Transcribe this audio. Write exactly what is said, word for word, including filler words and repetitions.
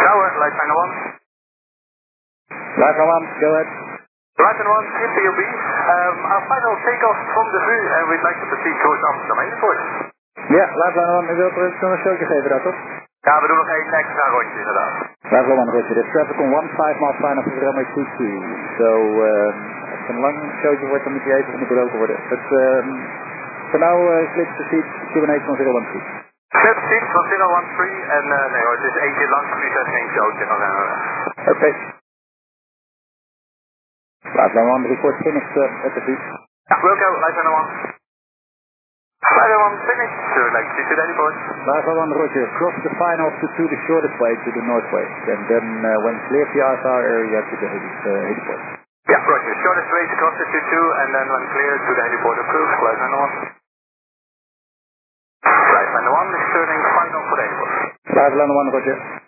Tower, Light Final one. Light Final one, go ahead. Light Final one, T P U B. Um, our final takeoff from the V U, and we'd like to proceed towards Amsterdam Airport. Ja, Light Final one, u wilt er eens een showtje geven daar, toch? Ja, we doen nog één extra rondje inderdaad. Light Final one, Roger. This traffic on one five mile final for runway two two. So, um, als het een lang showtje wordt, dan moet je even onderbroken worden. But, um, for now, uh, click proceed, Q and A van zero one three. Clip seat van zero one three en uh, nee hoor, het is één keer lang, nu is geen showtje. Dan zijn we weg. Oké. Okay. Light Final one, report finished uh, at the beach. Ja, we'll go, Light Final one. Light Final one finished, so we'd like to see to the airport. Light Final one, Roger. Cross the final to, to the shortest way, to the northwest. And then uh, when clear P R S R area to the uh, heliport. Yeah, Roger. Shortest way to cross the two two and then when clear to the heliport approved, Light Final one. Light Final one is turning final for the airport. Light Final one, Roger.